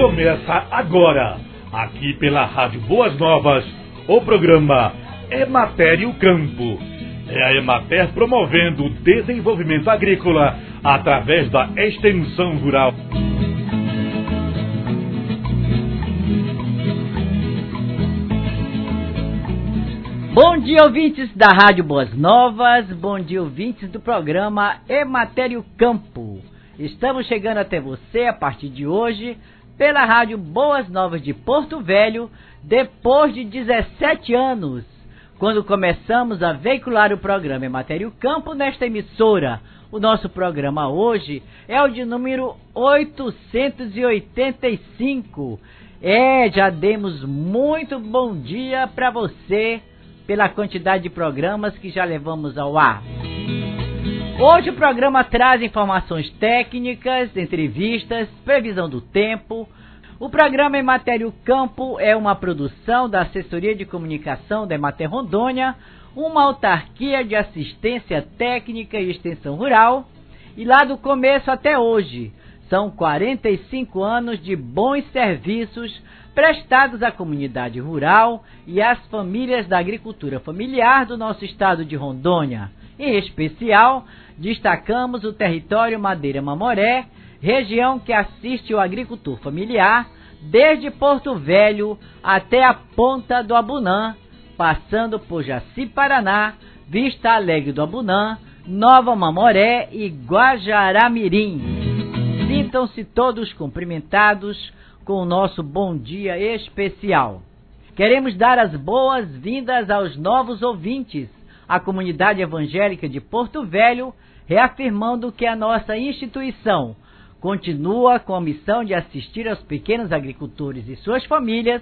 Começa agora, aqui pela Rádio Boas Novas, o programa Emater o Campo. É a Emater promovendo o desenvolvimento agrícola através da extensão rural. Bom dia, ouvintes da Rádio Boas Novas, bom dia, ouvintes do programa Emater o Campo. Estamos chegando até você a partir de hoje pela Rádio Boas Novas de Porto Velho, depois de 17 anos, quando começamos a veicular o programa Emater o Campo nesta emissora. O nosso programa hoje é o de número 885. Já demos muito bom dia para você pela quantidade de programas que já levamos ao ar. Hoje o programa traz informações técnicas, entrevistas, previsão do tempo. O programa Emater o Campo é uma produção da Assessoria de Comunicação da Emater Rondônia, uma autarquia de assistência técnica e extensão rural, e lá do começo até hoje, são 45 anos de bons serviços prestados à comunidade rural e às famílias da agricultura familiar do nosso estado de Rondônia. Em especial, destacamos o território Madeira Mamoré, região que assiste o agricultor familiar desde Porto Velho até a ponta do Abunã, passando por Jaci Paraná, Vista Alegre do Abunã, Nova Mamoré e Guajará-Mirim. Sintam-se todos cumprimentados com o nosso bom dia especial. Queremos dar as boas-vindas aos novos ouvintes, a comunidade evangélica de Porto Velho, reafirmando que a nossa instituição continua com a missão de assistir aos pequenos agricultores e suas famílias,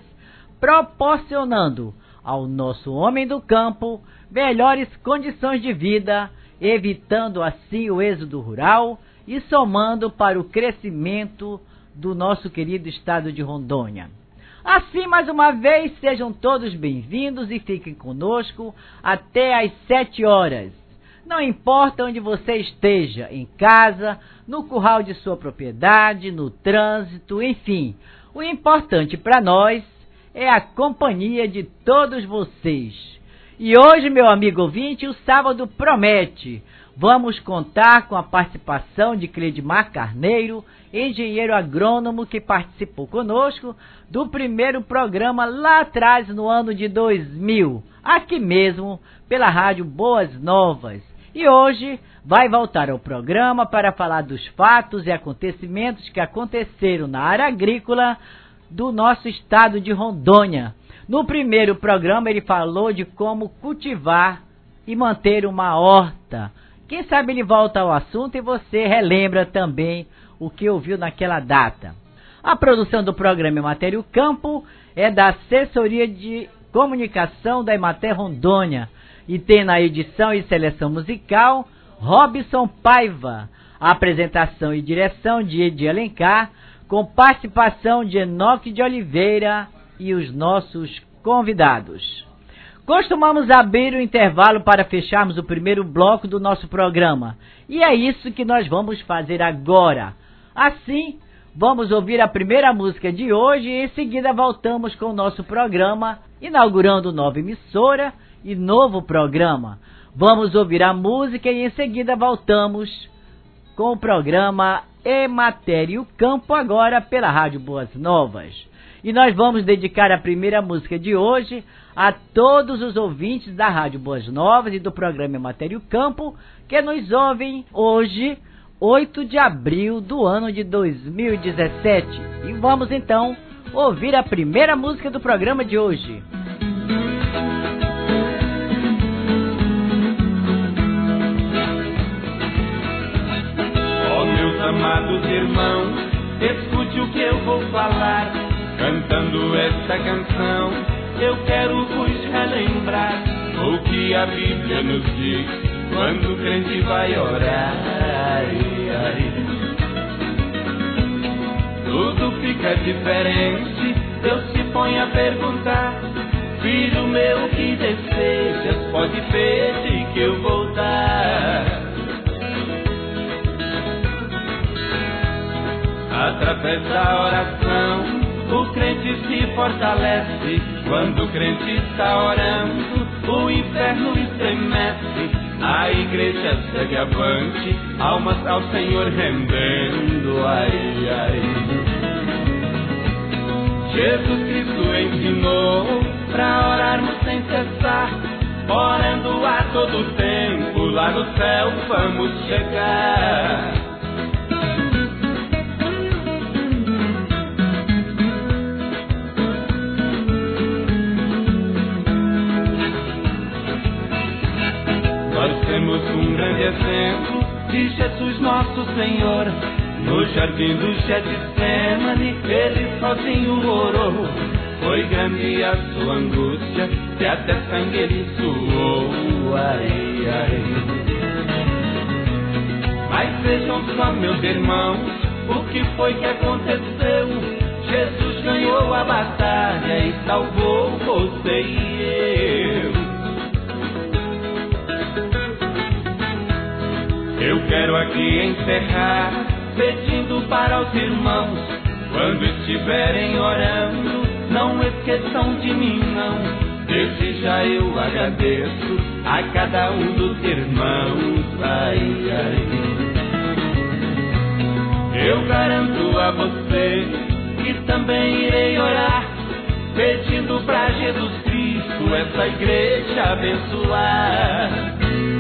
proporcionando ao nosso homem do campo melhores condições de vida, evitando assim o êxodo rural e somando para o crescimento do nosso querido estado de Rondônia. Assim, mais uma vez, sejam todos bem-vindos e fiquem conosco até às 7 horas. Não importa onde você esteja, em casa, no curral de sua propriedade, no trânsito, enfim. O importante para nós é a companhia de todos vocês. E hoje, meu amigo ouvinte, o sábado promete. Vamos contar com a participação de Cleidmar Carneiro, engenheiro agrônomo que participou conosco do primeiro programa lá atrás no ano de 2000, aqui mesmo pela Rádio Boas Novas. E hoje vai voltar ao programa para falar dos fatos e acontecimentos que aconteceram na área agrícola do nosso estado de Rondônia. No primeiro programa ele falou de como cultivar e manter uma horta. Quem sabe ele volta ao assunto e você relembra também o que ouviu naquela data. A produção do programa Emater o Campo é da Assessoria de Comunicação da Emater Rondônia e tem na edição e seleção musical Robson Paiva, a apresentação e direção de Edi Alencar, com participação de Enoque de Oliveira e os nossos convidados. Costumamos abrir o intervalo para fecharmos o primeiro bloco do nosso programa, e é isso que nós vamos fazer agora. Assim, vamos ouvir a primeira música de hoje e em seguida voltamos com o nosso programa, inaugurando nova emissora e novo programa. Vamos ouvir a música e em seguida voltamos com o programa Emater o Campo, agora pela Rádio Boas Novas. E nós vamos dedicar a primeira música de hoje a todos os ouvintes da Rádio Boas Novas e do programa Emater o Campo que nos ouvem hoje, 8 de abril do ano de 2017. E vamos então ouvir a primeira música do programa de hoje. Oh, meus amados irmãos, escute o que eu vou falar. Cantando esta canção, eu quero vos relembrar o que a Bíblia nos diz quando o crente vai orar. Tudo fica diferente, Deus se põe a perguntar: filho meu, que desejas? Pode pedir que eu vou dar. Através através da oração. O crente se fortalece quando o crente está orando. O inferno estremece, a igreja segue avante, almas ao Senhor rendendo. Ai, ai. Jesus Cristo ensinou pra orarmos sem cessar, orando a todo tempo, lá no céu vamos chegar. Nós temos um grande exemplo de Jesus nosso Senhor. No jardim do Getsemane, ele sozinho orou. Foi grande a sua angústia, e até sangue ele suou. Ai, ai. Mas vejam só, meus irmãos, o que foi que aconteceu. Jesus ganhou a batalha e salvou você e eu. Eu quero aqui encerrar pedindo para os irmãos, quando estiverem orando, não esqueçam de mim não. Desde já eu agradeço a cada um dos irmãos. Ai, ai. Eu garanto a você que também irei orar, pedindo para Jesus Cristo essa igreja abençoar.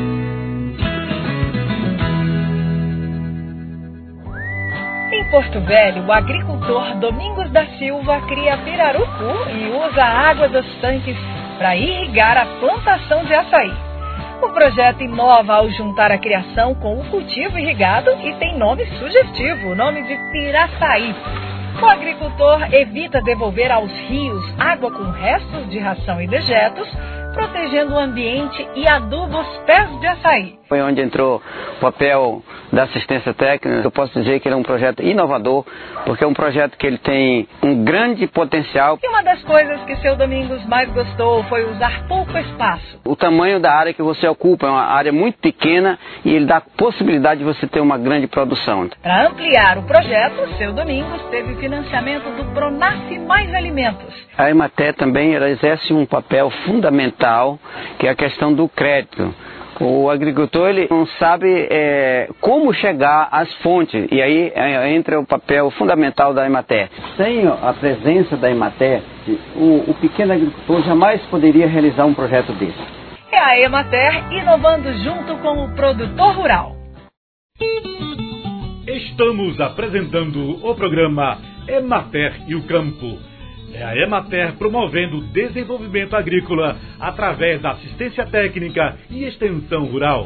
Em Porto Velho, o agricultor Domingos da Silva cria pirarucu e usa a água dos tanques para irrigar a plantação de açaí. O projeto inova ao juntar a criação com o cultivo irrigado e tem nome sugestivo, o nome de Piraçaí. O agricultor evita devolver aos rios água com restos de ração e dejetos, protegendo o ambiente e aduba os pés de açaí. Foi onde entrou o papel da assistência técnica. Eu posso dizer que ele é um projeto inovador, porque é um projeto que ele tem um grande potencial. E uma das coisas que seu Domingos mais gostou foi usar pouco espaço. O tamanho da área que você ocupa é uma área muito pequena e ele dá a possibilidade de você ter uma grande produção. Para ampliar o projeto, seu Domingos teve financiamento do Pronaf Mais Alimentos. A Emater também ela exerce um papel fundamental, que é a questão do crédito. O agricultor ele não sabe como chegar às fontes, e aí entra o papel fundamental da Emater. Sem a presença da Emater, o pequeno agricultor jamais poderia realizar um projeto desse. É a Emater inovando junto com o produtor rural. Estamos apresentando o programa Emater e o Campo. É a Emater promovendo o desenvolvimento agrícola através da assistência técnica e extensão rural.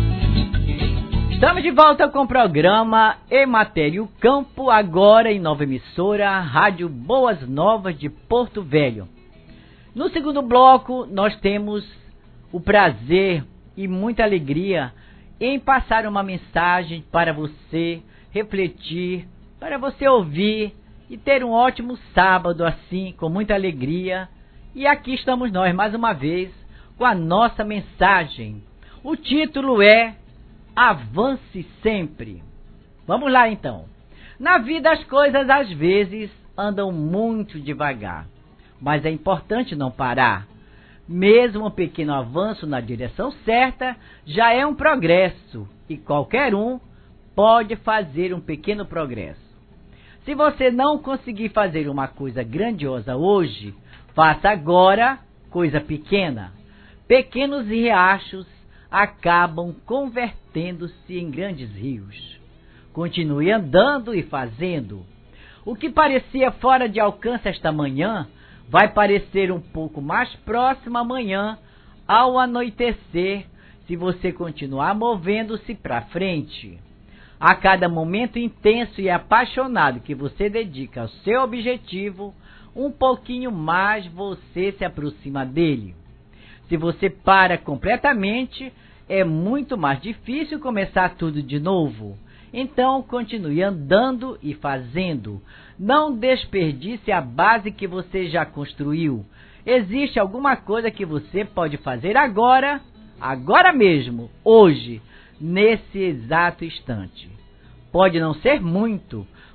Estamos de volta com o programa Emater e o Campo, agora em nova emissora, Rádio Boas Novas de Porto Velho. No segundo bloco, nós temos o prazer e muita alegria em passar uma mensagem para você refletir, para você ouvir e ter um ótimo sábado assim, com muita alegria. E aqui estamos nós mais uma vez com a nossa mensagem. O título é Avance Sempre. Vamos lá então. Na vida as coisas às vezes andam muito devagar, mas é importante não parar. Mesmo um pequeno avanço na direção certa já é um progresso, e qualquer um pode fazer um pequeno progresso. Se você não conseguir fazer uma coisa grandiosa hoje, faça agora coisa pequena. Pequenos riachos acabam convertendo-se em grandes rios. Continue andando e fazendo. O que parecia fora de alcance esta manhã vai parecer um pouco mais próximo amanhã, ao anoitecer, se você continuar movendo-se para frente. A cada momento intenso e apaixonado que você dedica ao seu objetivo, um pouquinho mais você se aproxima dele. Se você para completamente, é muito mais difícil começar tudo de novo. Então, continue andando e fazendo. Não desperdice a base que você já construiu. Existe alguma coisa que você pode fazer agora mesmo, hoje, nesse exato instante. Pode não ser muito,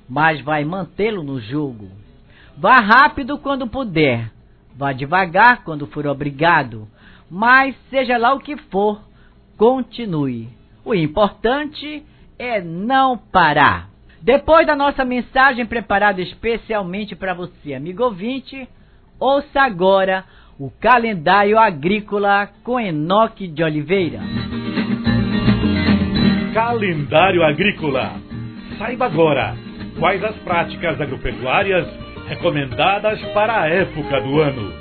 mas vai mantê-lo no jogo. Vá rápido quando puder, vá devagar quando for obrigado, mas seja lá o que for, continue. O importante é não parar. Depois da nossa mensagem preparada especialmente para você, amigo ouvinte, ouça agora o calendário agrícola com Enoque de Oliveira. Calendário agrícola. Saiba agora quais as práticas agropecuárias recomendadas para a época do ano.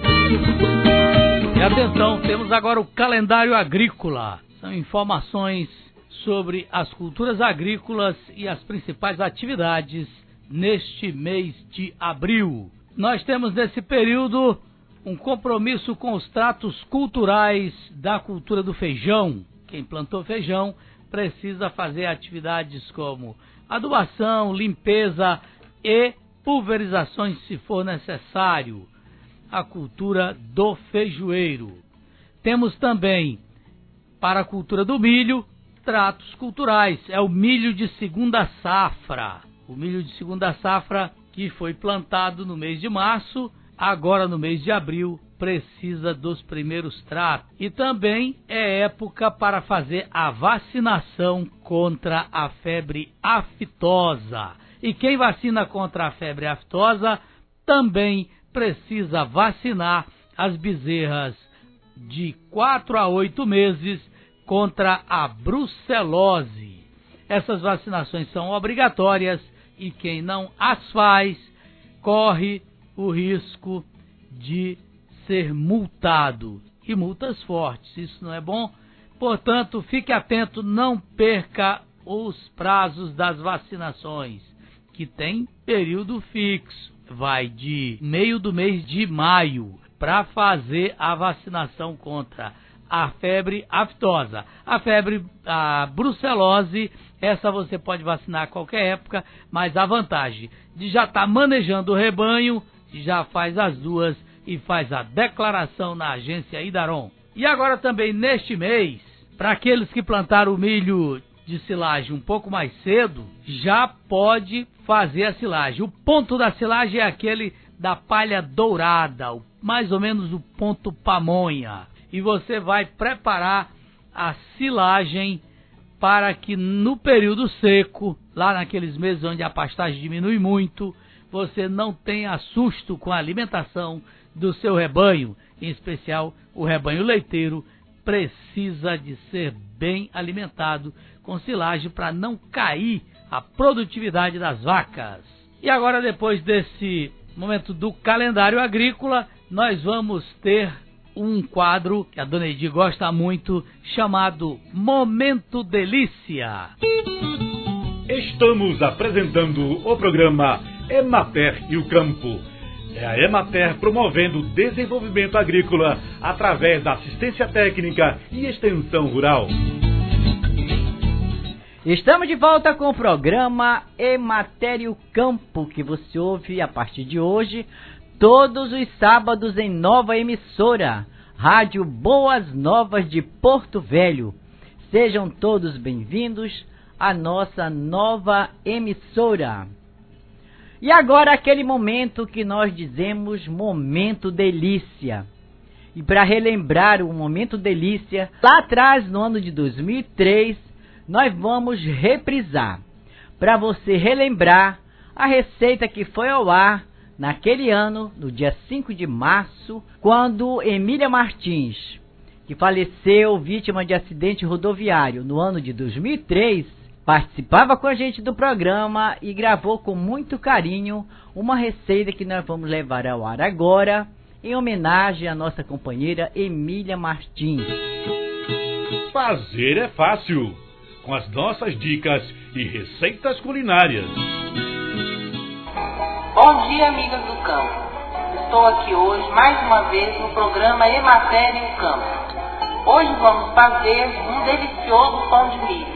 E atenção, temos agora o calendário agrícola. São informações sobre as culturas agrícolas e as principais atividades neste mês de abril. Nós temos nesse período um compromisso com os tratos culturais da cultura do feijão. Quem plantou feijão precisa fazer atividades como adubação, limpeza e pulverizações se for necessário. A cultura do feijoeiro. Temos também, para a cultura do milho, tratos culturais. É o milho de segunda safra. O milho de segunda safra que foi plantado no mês de março, agora no mês de abril, precisa dos primeiros tratos. E também é época para fazer a vacinação contra a febre aftosa. E quem vacina contra a febre aftosa também precisa vacinar as bezerras de 4 a 8 meses contra a brucelose. Essas vacinações são obrigatórias e quem não as faz corre o risco de ser multado. E multas fortes, isso não é bom. Portanto, fique atento, não perca os prazos das vacinações, que tem período fixo. Vai de meio do mês de maio para fazer a vacinação contra a febre aftosa. A brucelose, essa você pode vacinar a qualquer época, mas a vantagem de já estar manejando o rebanho, já faz as duas e faz a declaração na agência Idaron. E agora também neste mês, para aqueles que plantaram o milho de silagem um pouco mais cedo, já pode fazer a silagem. O ponto da silagem é aquele da palha dourada, mais ou menos o ponto pamonha. E você vai preparar a silagem para que no período seco, lá naqueles meses onde a pastagem diminui muito, você não tenha susto com a alimentação do seu rebanho, em especial o rebanho leiteiro precisa de ser bem alimentado com silagem para não cair a produtividade das vacas. E agora, depois desse momento do calendário agrícola, nós vamos ter um quadro que a Dona Edi gosta muito, chamado Momento Delícia. Estamos apresentando o programa Emater e o Campo. É a Emater promovendo o desenvolvimento agrícola através da assistência técnica e extensão rural. Estamos de volta com o programa Emater e o Campo, que você ouve a partir de hoje, todos os sábados em nova emissora, Rádio Boas Novas de Porto Velho. Sejam todos bem-vindos à nossa nova emissora. E agora aquele momento que nós dizemos Momento Delícia. E para relembrar o Momento Delícia, lá atrás, no ano de 2003, nós vamos reprisar, para você relembrar a receita que foi ao ar naquele ano, no dia 5 de março, quando Emília Martins, que faleceu vítima de acidente rodoviário no ano de 2003, participava com a gente do programa e gravou com muito carinho uma receita que nós vamos levar ao ar agora, em homenagem à nossa companheira Emília Martins. Fazer é fácil, com as nossas dicas e receitas culinárias. Bom dia, amigas do campo. Estou aqui hoje mais uma vez no programa Emater e o Campo. Hoje vamos fazer um delicioso pão de milho.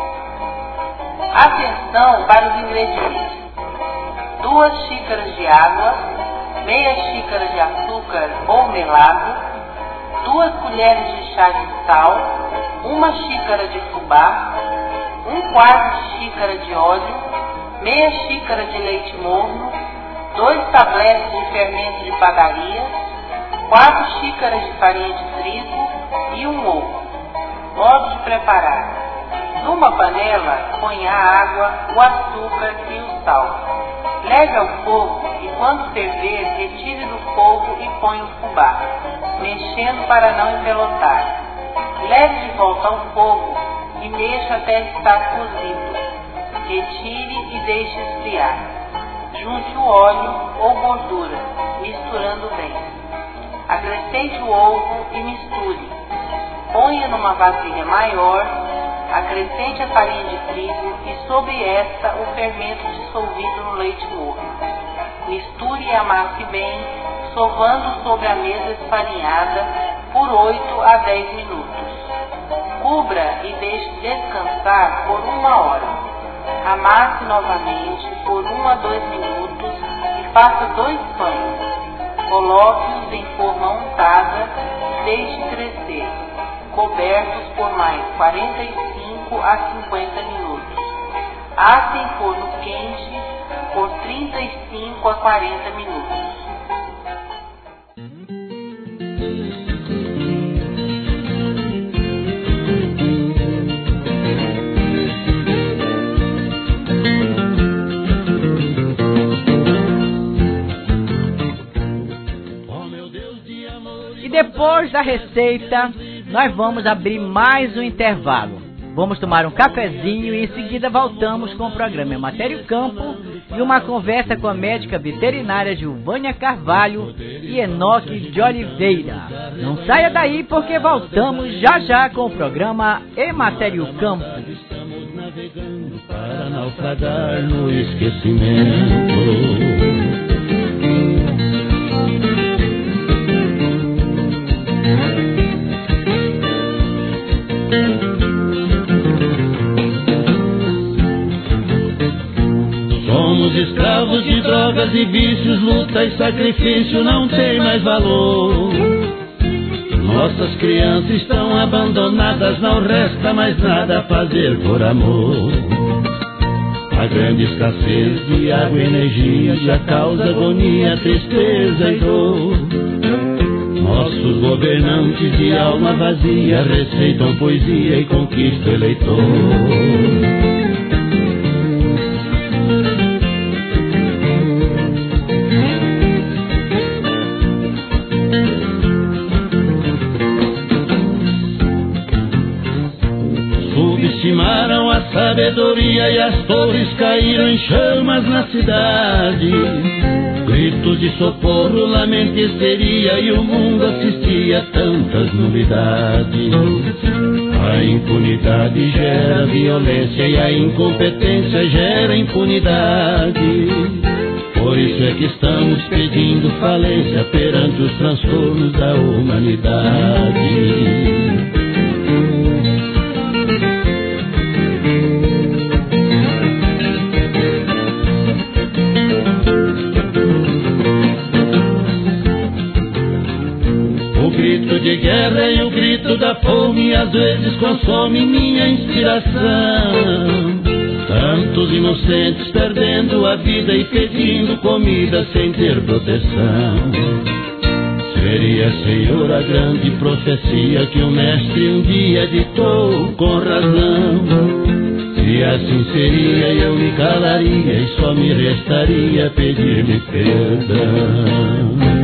Atenção para os ingredientes: 2 xícaras de água, meia xícara de açúcar ou melado, 2 colheres de chá de sal, 1 xícara de fubá, 1/4 xícara de óleo, meia xícara de leite morno, 2 tabletes de fermento de padaria, 4 xícaras de farinha de trigo e um ovo. Modo de preparar: numa panela, ponha a água, o açúcar e o sal. Leve ao fogo e, quando ferver, retire do fogo e ponha o fubá, mexendo para não empelotar. Leve de volta ao fogo e mexa até estar cozido. Retire e deixe esfriar. Junte o óleo ou gordura, misturando bem. Acrescente o ovo e misture. Ponha numa vasilha maior, acrescente a farinha de trigo e sobre esta o fermento dissolvido no leite morno. Misture e amasse bem, sovando sobre a mesa esfarinhada por 8 a 10 minutos. Cubra e deixe descansar por 1 hora. Amasse novamente por 1 a 2 minutos e faça 2 pães. Coloque-os em forma untada e deixe crescer, cobertos por mais 45 a 50 minutos. Asse em forno quente por 35 a 40 minutos. E depois da receita, nós vamos abrir mais um intervalo. Vamos tomar um cafezinho e em seguida voltamos com o programa Matéria Campo e uma conversa com a médica veterinária Gilvânia Carvalho e Enoque de Oliveira. Não saia daí porque voltamos já já com o programa Matéria Campo. Estamos navegando para naufragar no esquecimento. Somos escravos de drogas e vícios, luta e sacrifício não tem mais valor. Nossas crianças estão abandonadas, não resta mais nada a fazer por amor. A grande escassez de água e energia já causa agonia, tristeza e dor. Nossos governantes de alma vazia receitam poesia e conquistam eleitor. Subestimaram a sabedoria e as torres caíram em chamas na cidade. Gritos de socorro, lamento e histeria, e o mundo assistia a tantas novidades. A impunidade gera violência e a incompetência gera impunidade. Por isso é que estamos pedindo falência perante os transtornos da humanidade. De guerra e o grito da fome às vezes consome minha inspiração. Tantos inocentes perdendo a vida e pedindo comida sem ter proteção. Seria, Senhor, a grande profecia que o mestre um dia ditou com razão. Se assim seria, eu me calaria e só me restaria pedir-lhe perdão.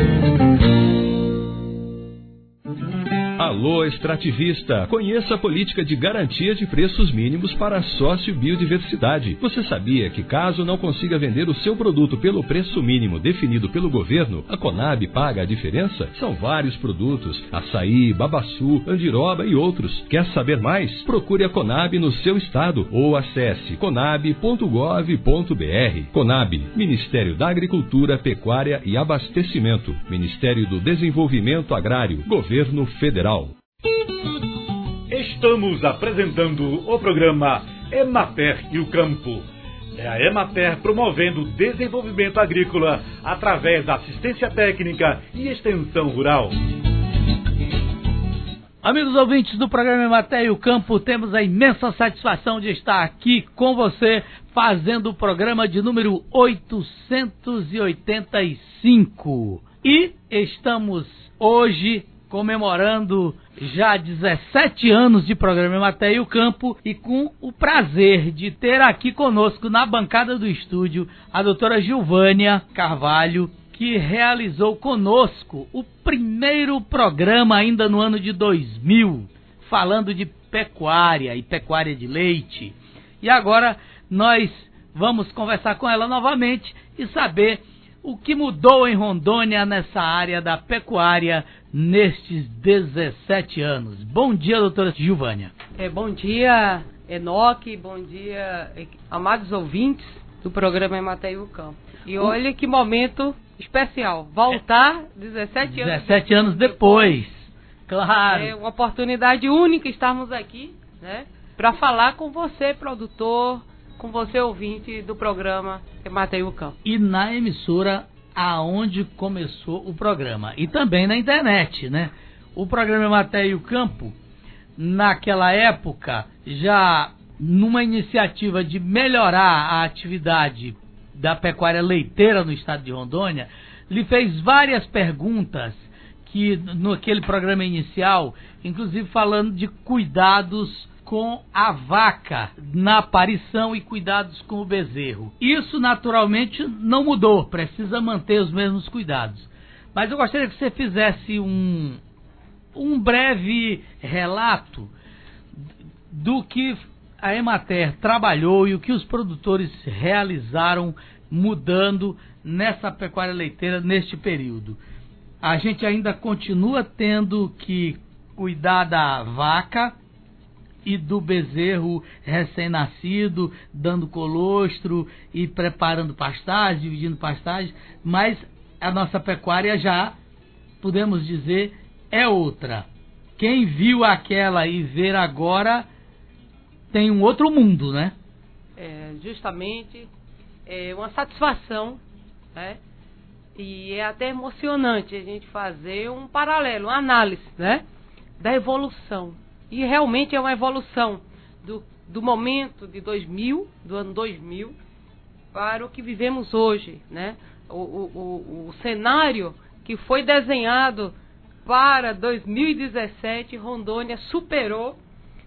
Alô, extrativista! Conheça a política de garantia de preços mínimos para a sócio-biodiversidade. Você sabia que caso não consiga vender o seu produto pelo preço mínimo definido pelo governo, a Conab paga a diferença? São vários produtos: açaí, babaçu, andiroba e outros. Quer saber mais? Procure a Conab no seu estado ou acesse conab.gov.br. Conab, Ministério da Agricultura, Pecuária e Abastecimento, Ministério do Desenvolvimento Agrário, Governo Federal. Estamos apresentando o programa Emater e o Campo. É a Emater promovendo o desenvolvimento agrícola através da assistência técnica e extensão rural. Amigos ouvintes do programa Emater e o Campo, temos a imensa satisfação de estar aqui com você, fazendo o programa de número 885. E estamos hoje comemorando já 17 anos de programa Emater e o Campo, e com o prazer de ter aqui conosco na bancada do estúdio a doutora Gilvânia Carvalho, que realizou conosco o primeiro programa ainda no ano de 2000, falando de pecuária e pecuária de leite. E agora nós vamos conversar com ela novamente e saber o que mudou em Rondônia nessa área da pecuária nestes 17 anos. Bom dia, doutora Gilvânia. Bom dia, Enoque, bom dia, amados ouvintes do programa Emater e o Campo. E olha que momento especial, voltar 17 anos depois. Claro. É uma oportunidade única estarmos aqui, né, para falar com você, produtor, com você, ouvinte do programa Emater e o Campo. E na emissora aonde começou o programa. E também na internet, né? O programa Emater e o Campo, naquela época, já numa iniciativa de melhorar a atividade da pecuária leiteira no estado de Rondônia, lhe fez várias perguntas que naquele programa inicial, inclusive falando de cuidados com a vaca na aparição e cuidados com o bezerro. Isso naturalmente não mudou, precisa manter os mesmos cuidados. Mas eu gostaria que você fizesse um breve relato do que a Emater trabalhou e o que os produtores realizaram mudando nessa pecuária leiteira neste período. A gente ainda continua tendo que cuidar da vaca e do bezerro recém-nascido, dando colostro e preparando pastagem, dividindo pastagem, mas a nossa pecuária já, podemos dizer, é outra. Quem viu aquela e ver agora tem um outro mundo, né? Justamente, é uma satisfação, né? E é até emocionante a gente fazer um paralelo, uma análise, né, da evolução. E realmente é uma evolução do momento de 2000, do ano 2000, para o que vivemos hoje, né? O cenário que foi desenhado para 2017, Rondônia superou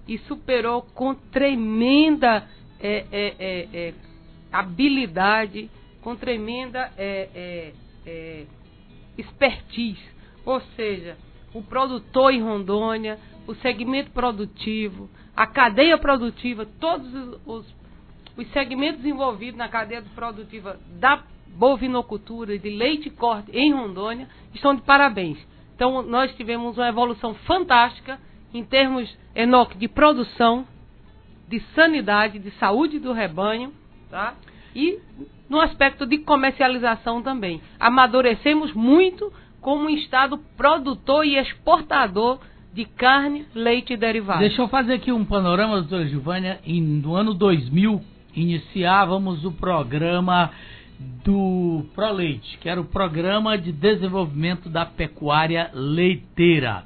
com tremenda habilidade, com tremenda expertise. Ou seja, o produtor em Rondônia, o segmento produtivo, a cadeia produtiva, todos os segmentos envolvidos na cadeia produtiva da bovinocultura e de leite e corte em Rondônia estão de parabéns. Então nós tivemos uma evolução fantástica em termos, Enoque, de produção, de sanidade, de saúde do rebanho, tá? E no aspecto de comercialização também. Amadurecemos muito como um estado produtor e exportador de carne, leite e derivados. Deixa eu fazer aqui um panorama, doutora Gilvânia. No ano 2000, iniciávamos o programa do ProLeite, que era o Programa de Desenvolvimento da Pecuária Leiteira.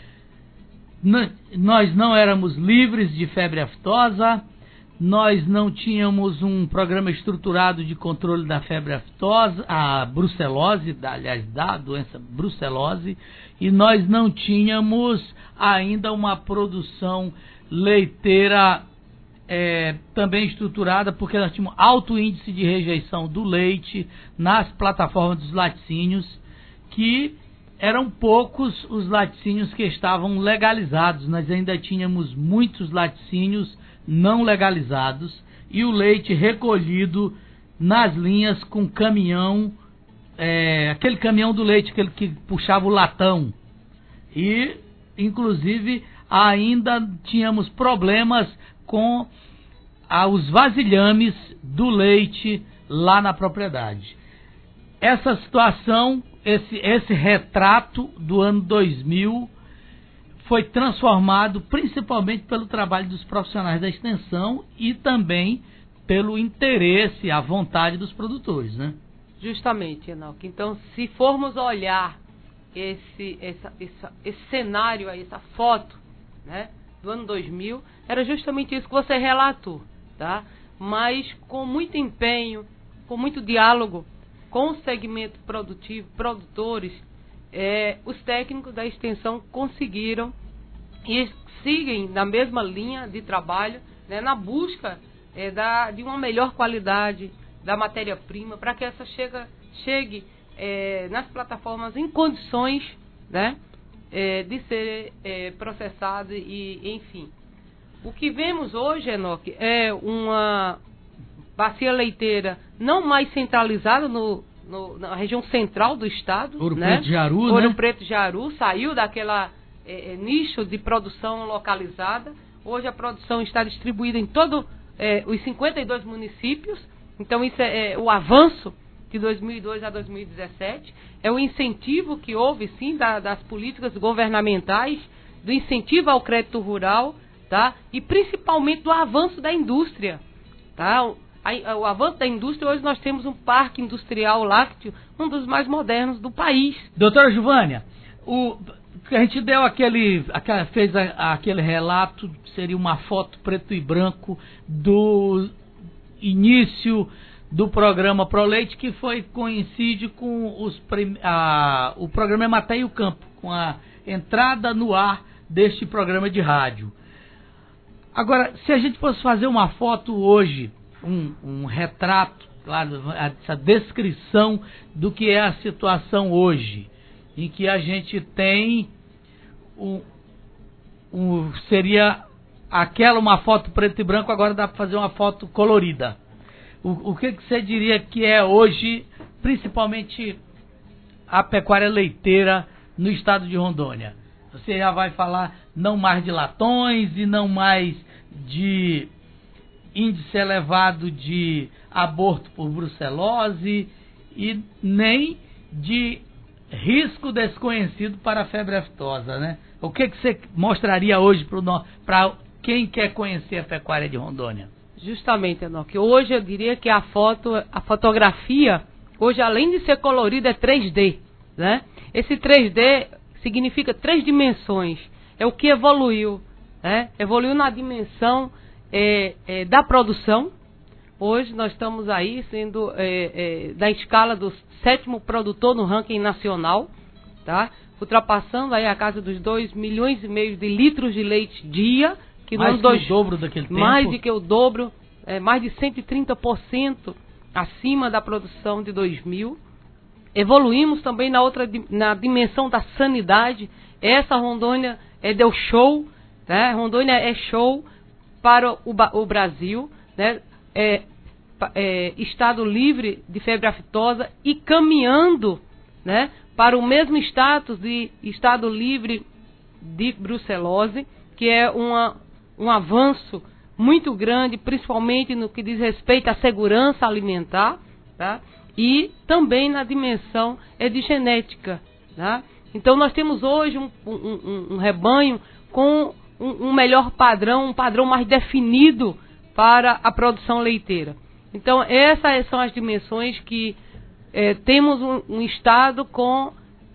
Nós não éramos livres de febre aftosa, nós não tínhamos um programa estruturado de controle da febre aftosa, a brucelose, da doença brucelose, e nós não tínhamos ainda uma produção leiteira também estruturada, porque nós tínhamos alto índice de rejeição do leite nas plataformas dos laticínios, que eram poucos os laticínios que estavam legalizados. Nós ainda tínhamos muitos laticínios não legalizados e o leite recolhido nas linhas com caminhão, aquele caminhão do leite, aquele que puxava o latão. E, inclusive, ainda tínhamos problemas com os vasilhames do leite lá na propriedade. Essa situação, esse retrato do ano 2000 foi transformado principalmente pelo trabalho dos profissionais da extensão e também pelo interesse, a vontade dos produtores, né? Justamente, Enoque. Então, se formos olhar esse cenário, essa foto né, do ano 2000, era justamente isso que você relatou, tá? Mas com muito empenho, com muito diálogo com o segmento produtivo, produtores, os técnicos da extensão conseguiram e seguem na mesma linha de trabalho, né, na busca de uma melhor qualidade da matéria-prima, para que essa chegue nas plataformas em condições, né, de ser processado e, enfim. O que vemos hoje, Enoque, é uma bacia leiteira não mais centralizada na região central do estado. Ouro né? Preto de Jaru, Ouro né? Preto de Jaru saiu daquela nicho de produção localizada. Hoje a produção está distribuída em todos os 52 municípios. Então isso é o avanço de 2002 a 2017. É o incentivo que houve, sim, das políticas governamentais, do incentivo ao crédito rural, tá? E principalmente do avanço da indústria, tá? O avanço da indústria, hoje nós temos um parque industrial lácteo, um dos mais modernos do país. Doutora Giovânia, a gente deu fez aquele relato, seria uma foto preto e branco do início do programa ProLeite, que coincide com o programa É Matéria e Campo, com a entrada no ar deste programa de rádio. Agora, se a gente fosse fazer uma foto hoje, um retrato, claro, essa descrição do que é a situação hoje, em que a gente tem seria uma foto preto e branco, agora dá para fazer uma foto colorida. O que você diria que é hoje, principalmente a pecuária leiteira no estado de Rondônia? Você já vai falar não mais de latões e não mais de índice elevado de aborto por brucelose e nem de risco desconhecido para a febre aftosa, né? O que você mostraria hoje para quem quer conhecer a pecuária de Rondônia? Justamente, Enoque. Hoje eu diria que a fotografia, hoje além de ser colorida, é 3D, né? Esse 3D significa 3 dimensões. É o que evoluiu, né? Evoluiu na dimensão da produção. Hoje nós estamos aí sendo da escala do 7º produtor no ranking nacional, tá? Ultrapassando aí a casa dos 2,5 milhões de litros de leite dia, que mais que o dobro daquele tempo. Mais do que o dobro, mais de 130% acima da produção de 2000. Evoluímos também na dimensão da sanidade. Essa Rondônia deu show, né? Rondônia é show para o Brasil, né? Estado livre de febre aftosa e caminhando, né, para o mesmo status de estado livre de brucelose, que é um avanço muito grande, principalmente no que diz respeito à segurança alimentar, tá? E também na dimensão de genética, tá? Então nós temos hoje um rebanho com um melhor padrão, um padrão mais definido para a produção leiteira. Então essas são as dimensões que temos um estado com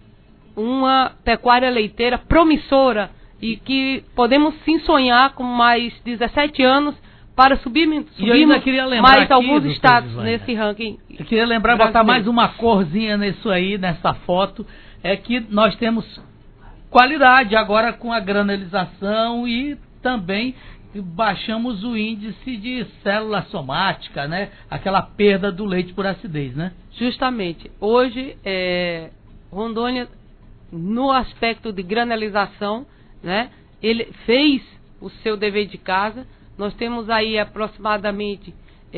uma pecuária leiteira promissora e que podemos sim sonhar com mais 17 anos para subir mais alguns estados nesse ranking. Eu queria lembrar, botar mais uma corzinha nessa foto, é que nós temos qualidade agora com a granalização e também baixamos o índice de célula somática, né? Aquela perda do leite por acidez, né? Justamente. Hoje, Rondônia, no aspecto de granalização, né? Ele fez o seu dever de casa. Nós temos aí aproximadamente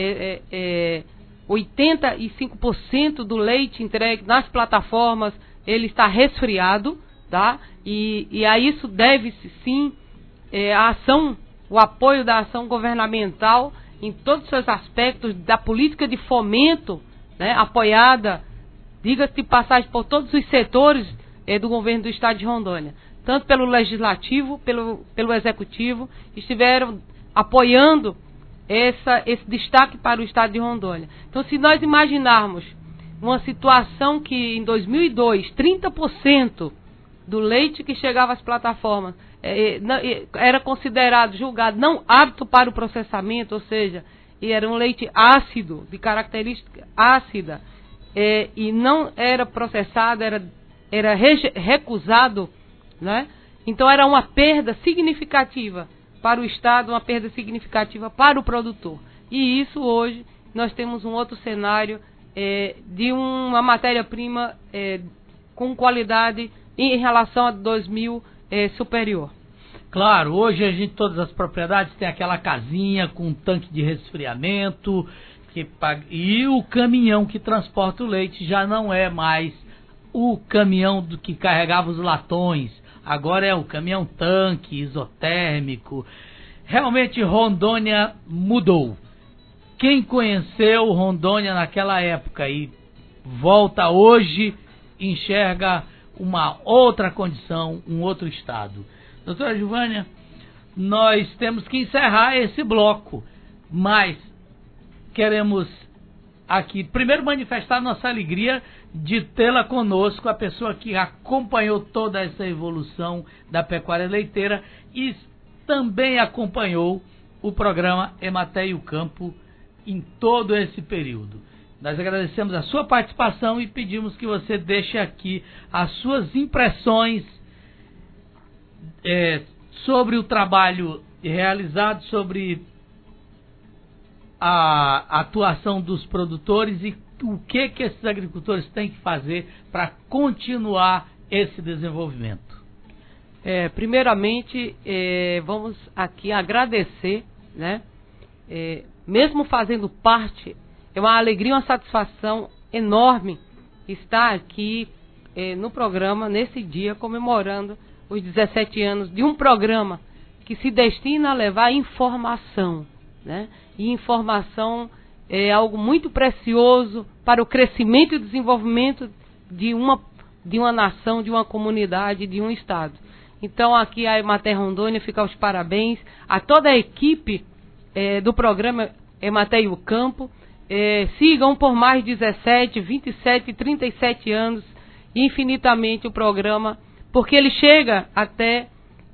85% do leite entregue nas plataformas, ele está resfriado, tá? E a isso deve-se sim a ação, o apoio da ação governamental em todos os seus aspectos, da política de fomento, né, apoiada, diga-se de passagem, por todos os setores do governo do estado de Rondônia, tanto pelo legislativo, pelo executivo, estiveram apoiando esse destaque para o estado de Rondônia. Então, se nós imaginarmos uma situação que em 2002, 30% do leite que chegava às plataformas era considerado, julgado não apto para o processamento, ou seja, era um leite ácido, de característica ácida, e não era processado, era recusado, né? Então era uma perda significativa para o Estado, uma perda significativa para o produtor. E isso hoje nós temos um outro cenário de uma matéria-prima com qualidade em relação a 2000 superior. Claro, hoje a gente, todas as propriedades têm aquela casinha com um tanque de resfriamento e o caminhão que transporta o leite já não é mais o caminhão que carregava os latões, agora é o caminhão tanque, isotérmico. Realmente Rondônia mudou. Quem conheceu Rondônia naquela época e volta hoje, enxerga uma outra condição, um outro estado. Doutora Gilvânia, nós temos que encerrar esse bloco, mas queremos aqui primeiro manifestar nossa alegria de tê-la conosco, a pessoa que acompanhou toda essa evolução da pecuária leiteira e também acompanhou o programa Emater e o Campo em todo esse período. Nós agradecemos a sua participação e pedimos que você deixe aqui as suas impressões sobre o trabalho realizado, sobre a atuação dos produtores e o que esses agricultores têm que fazer para continuar esse desenvolvimento. Primeiramente, vamos aqui agradecer, né? Mesmo fazendo parte, é uma alegria, uma satisfação enorme estar aqui no programa, nesse dia, comemorando os 17 anos de um programa que se destina a levar informação, né? E informação é algo muito precioso para o crescimento e desenvolvimento de uma nação, de uma comunidade, de um estado. Então aqui a Emater Rondônia fica os parabéns a toda a equipe do programa Emater e o Campo. Sigam por mais 17, 27, 37 anos infinitamente o programa, porque ele chega até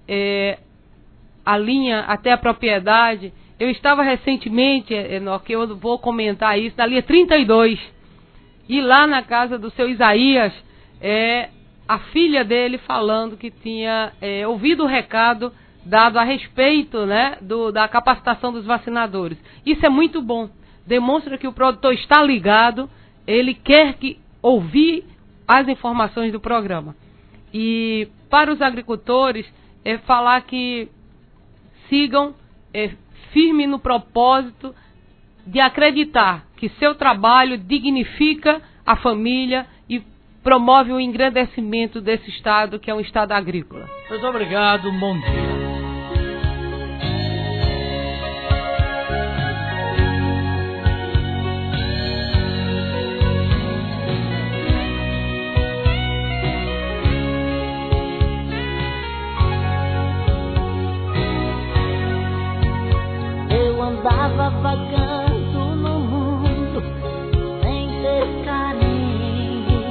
a linha, até a propriedade. Eu estava recentemente, que eu vou comentar isso, na linha 32, e lá na casa do seu Isaías, a filha dele falando que tinha ouvido o recado dado a respeito, né, da capacitação dos vacinadores. Isso é muito bom, demonstra que o produtor está ligado, ele quer ouvir as informações do programa. E para os agricultores, falar que sigam firme no propósito de acreditar que seu trabalho dignifica a família e promove o engrandecimento desse estado, que é um estado agrícola. Muito obrigado, bom dia. Andava vagando no mundo sem ter carinho,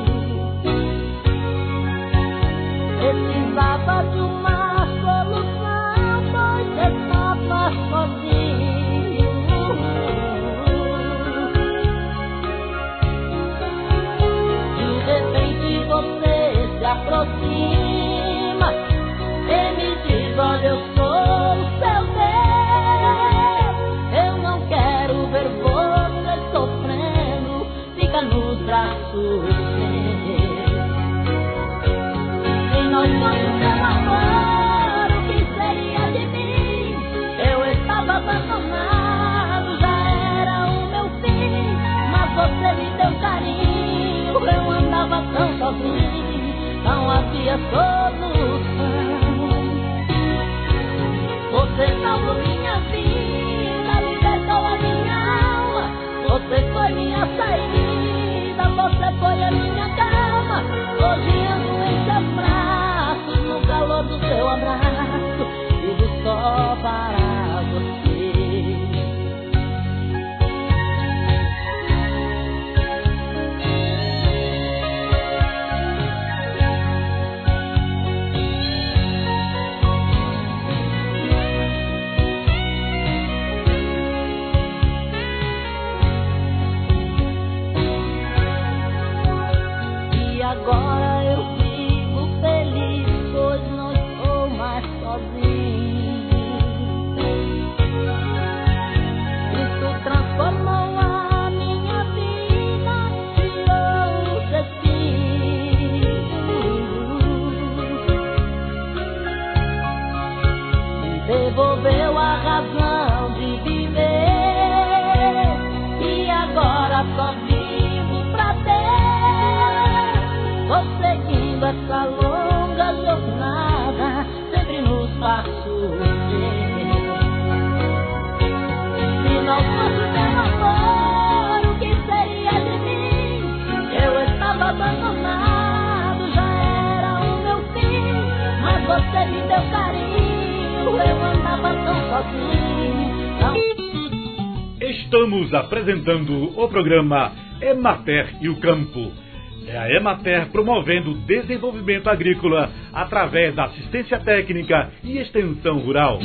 precisava de uma solução, pois estava sozinho. De repente você se aproxima e me diz: olha, eu sou o seu Deus. Nos braços meus, se não fosse seu amor, o que seria de mim? Eu estava abandonado, já era o meu fim. Mas você me deu carinho, eu andava tão sozinho, não havia solução. Você salvou minha vida, libertou a minha alma. Você foi minha saída, você foi a minha cama. Hoje ando em seus braços, no calor do seu abraço, vivo só para você. Não fosse meu amor, o que seria de mim? Eu estava abandonado, já era o meu fim. Mas você me deu carinho, eu andava tão sozinho. Estamos apresentando o programa Emater e o Campo. É a Emater promovendo o desenvolvimento agrícola através da assistência técnica e extensão rural.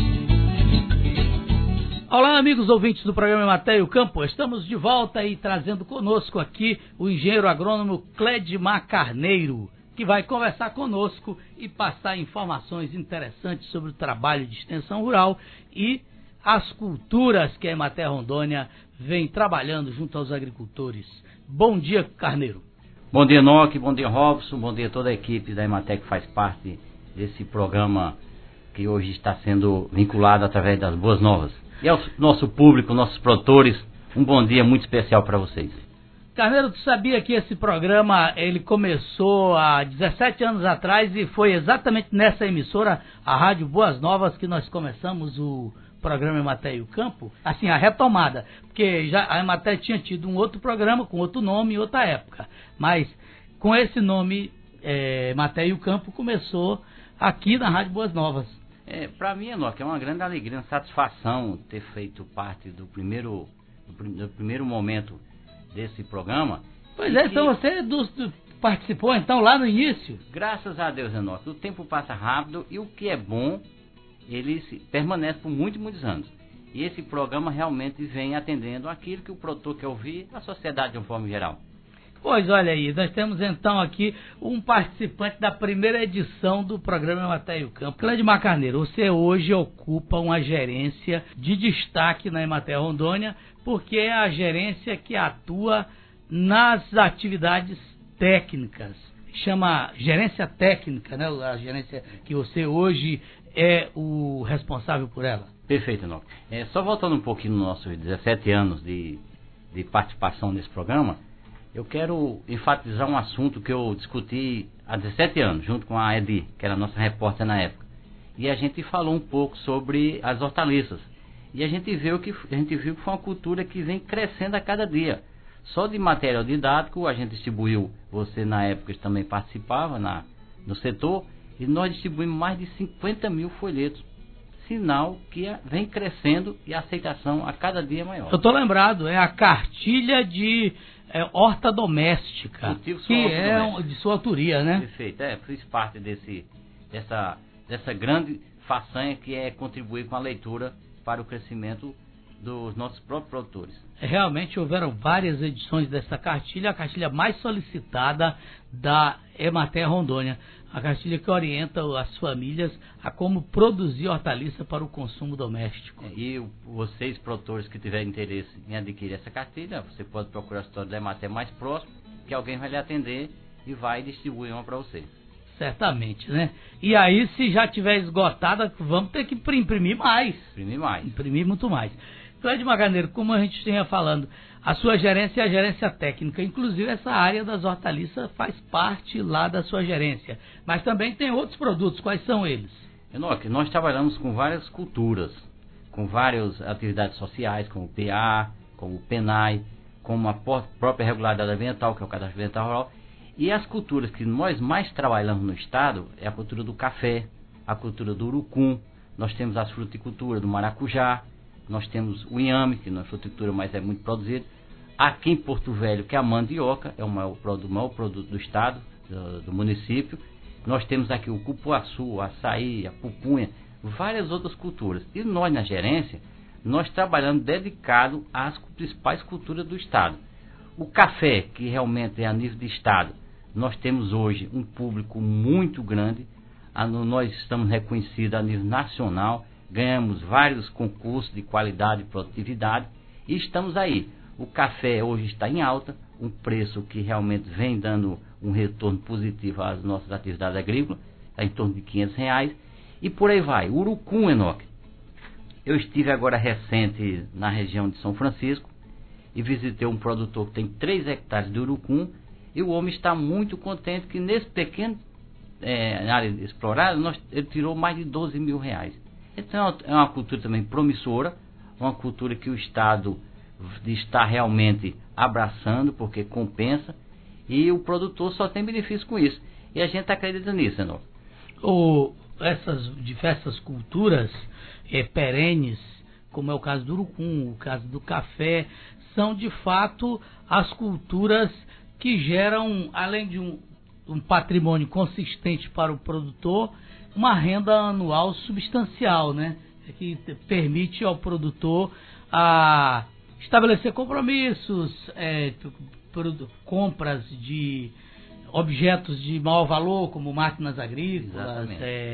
Olá, amigos ouvintes do programa Emater e o Campo. Estamos de volta e trazendo conosco aqui o engenheiro agrônomo Cledimar Carneiro, que vai conversar conosco e passar informações interessantes sobre o trabalho de extensão rural e as culturas que a Emater Rondônia vem trabalhando junto aos agricultores. Bom dia, Carneiro. Bom dia, Enoque, bom dia, Robson, bom dia a toda a equipe da Emater que faz parte desse programa que hoje está sendo vinculado através das Boas Novas. E ao nosso público, nossos produtores, um bom dia muito especial para vocês. Carneiro, tu sabia que esse programa ele começou há 17 anos atrás e foi exatamente nessa emissora, a Rádio Boas Novas, que nós começamos o programa Emater e o Campo, assim, a retomada, porque já a Emater tinha tido um outro programa com outro nome em outra época, mas com esse nome, Emater e o Campo começou aqui na Rádio Boas Novas. Para mim, Enoque, é uma grande alegria, uma satisfação ter feito parte do primeiro momento desse programa. Pois é, então você participou então lá no início? Graças a Deus, Enoque, o tempo passa rápido e o que é bom, ele permanece por muitos anos. E esse programa realmente vem atendendo aquilo que o produtor quer ouvir, a sociedade de uma forma geral. Pois olha aí, nós temos então aqui um participante da primeira edição do programa Emater e o Campo. Cledimar Carneiro, você hoje ocupa uma gerência de destaque na Emater Rondônia, porque é a gerência que atua nas atividades técnicas. Chama gerência técnica, né? A gerência que você hoje é o responsável por ela. Perfeito, Enoque. Só voltando um pouquinho nos nossos 17 anos de participação nesse programa, eu quero enfatizar um assunto que eu discuti há 17 anos, junto com a Edi, que era a nossa repórter na época. E a gente falou um pouco sobre as hortaliças. E a gente viu que foi uma cultura que vem crescendo a cada dia. Só de material didático, a gente distribuiu, você na época também participava no setor, e nós distribuímos mais de 50 mil folhetos. Sinal que vem crescendo e a aceitação a cada dia é maior. Eu estou lembrado, é a cartilha de horta doméstica, que é de sua autoria, né? Perfeito, fiz parte dessa grande façanha que é contribuir com a leitura para o crescimento dos nossos próprios produtores. Realmente houveram várias edições dessa cartilha, a cartilha mais solicitada da Emater Rondônia, a cartilha que orienta as famílias a como produzir hortaliça para o consumo doméstico. E vocês, produtores que tiverem interesse em adquirir essa cartilha, você pode procurar a história da Emater mais próximo, que alguém vai lhe atender e vai distribuir uma para você. Certamente, né? E aí, se já tiver esgotada, vamos ter que imprimir mais. Imprimir muito mais. Cledimar Carneiro, como a gente tinha falando, a sua gerência é a gerência técnica. Inclusive, essa área das hortaliças faz parte lá da sua gerência. Mas também tem outros produtos. Quais são eles? Enoque, nós trabalhamos com várias culturas, com várias atividades sociais, como o PA, como o PENAI, como a própria regularidade ambiental, que é o cadastro ambiental rural. E as culturas que nós mais trabalhamos no estado é a cultura do café, a cultura do urucum, nós temos as fruticulturas do maracujá, nós temos o inhame, que não é fruticultura, mas é muito produzido. Aqui em Porto Velho, que é a mandioca, é o maior produto do estado, do município. Nós temos aqui o cupuaçu, o açaí, a pupunha, várias outras culturas. E nós, na gerência, nós trabalhamos dedicado às principais culturas do estado. O café, que realmente é a nível de estado, nós temos hoje um público muito grande. Nós estamos reconhecidos a nível nacional, ganhamos vários concursos de qualidade e produtividade e estamos aí. O café hoje está em alta, um preço que realmente vem dando um retorno positivo às nossas atividades agrícolas, está em torno de R$500, e por aí vai. Urucum, Enoque. Eu estive agora recente na região de São Francisco e visitei um produtor que tem 3 hectares de urucum, e o homem está muito contente que nesse pequeno área explorada ele tirou mais de R$12 mil. Então é uma cultura também promissora, uma cultura que o Estado está realmente abraçando, porque compensa, e o produtor só tem benefício com isso. E a gente acredita nisso, Enoque. Essas diversas culturas perenes, como é o caso do urucum, o caso do café, são de fato as culturas que geram, além de um patrimônio consistente para o produtor, uma renda anual substancial, né? Que permite ao produtor estabelecer compromissos, compras de objetos de maior valor, como máquinas agrícolas,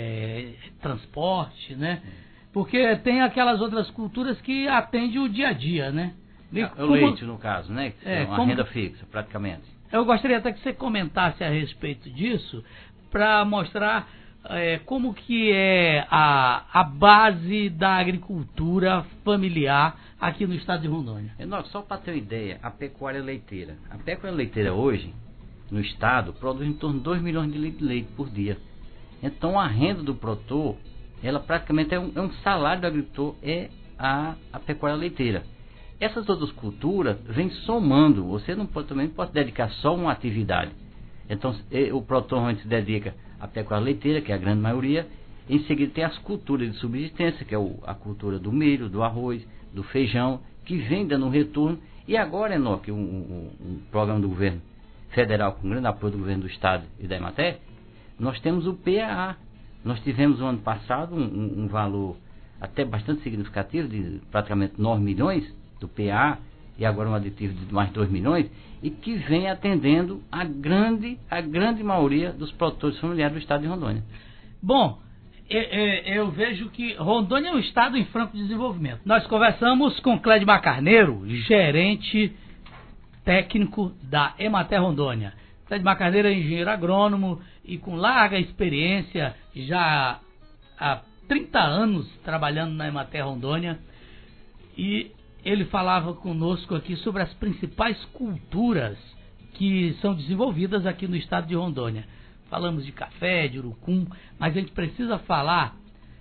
transporte, né? Porque tem aquelas outras culturas que atendem o dia a dia, né? O leite, no caso, né? É uma renda fixa, praticamente. Eu gostaria até que você comentasse a respeito disso, para mostrar como que é a base da agricultura familiar aqui no estado de Rondônia. Só para ter uma ideia, a pecuária leiteira. A pecuária leiteira hoje, no estado, produz em torno de 2 milhões de litros de leite por dia. Então a renda do produtor, ela praticamente é um salário do agricultor, a pecuária leiteira. Essas outras culturas vêm somando, você também não pode dedicar só uma atividade. Então o produtor antes se dedica à pecuária leiteira, que é a grande maioria, em seguida tem as culturas de subsistência, que é a cultura do milho, do arroz, do feijão, que vem dando um retorno. E agora, Enoque, um programa do governo federal, com grande apoio do governo do estado e da Emater, nós temos o PAA. Nós tivemos no ano passado um valor até bastante significativo, de praticamente 9 milhões do PA, e agora um aditivo de mais 2 milhões, e que vem atendendo a grande maioria dos produtores familiares do estado de Rondônia. Bom, eu vejo que Rondônia é um estado em franco desenvolvimento. Nós conversamos com Clédmar Carneiro, gerente técnico da Emater Rondônia. Clédmar Carneiro é engenheiro agrônomo e com larga experiência, já há 30 anos trabalhando na Emater Rondônia, e ele falava conosco aqui sobre as principais culturas que são desenvolvidas aqui no estado de Rondônia. Falamos de café, de urucum, mas a gente precisa falar